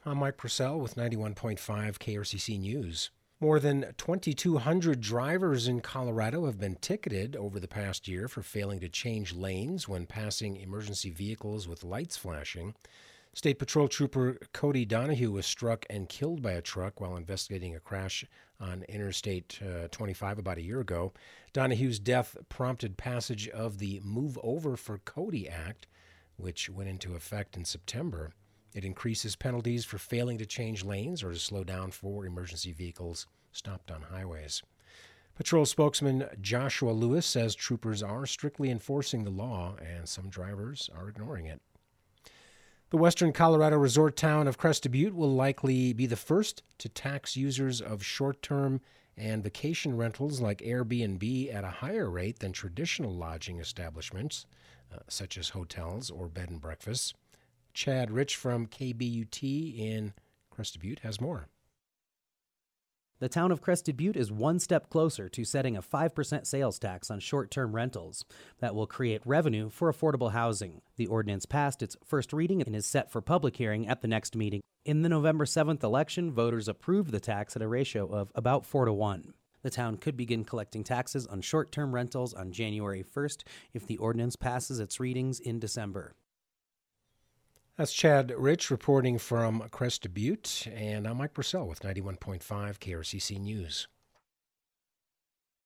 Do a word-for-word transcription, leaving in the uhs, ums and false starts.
I'm Mike Purcell with ninety-one point five K R C C News. More than twenty-two hundred drivers in Colorado have been ticketed over the past year for failing to change lanes when passing emergency vehicles with lights flashing. State Patrol Trooper Cody Donahue was struck and killed by a truck while investigating a crash on Interstate uh, twenty-five about a year ago. Donahue's death prompted passage of the Move Over for Cody Act, which went into effect in September. It increases penalties for failing to change lanes or to slow down for emergency vehicles stopped on highways. Patrol spokesman Joshua Lewis says troopers are strictly enforcing the law and some drivers are ignoring it. The western Colorado resort town of Crested Butte will likely be the first to tax users of short-term and vacation rentals like Airbnb at a higher rate than traditional lodging establishments, uh, such as hotels or bed and breakfasts. Chad Rich from K B U T in Crested Butte has more. The town of Crested Butte is one step closer to setting a five percent sales tax on short-term rentals that will create revenue for affordable housing. The ordinance passed its first reading and is set for public hearing at the next meeting. In the November seventh election, voters approved the tax at a ratio of about four to one. The town could begin collecting taxes on short-term rentals on January first if the ordinance passes its readings in December. That's Chad Rich reporting from Crested Butte, and I'm Mike Purcell with ninety-one point five K R C C News.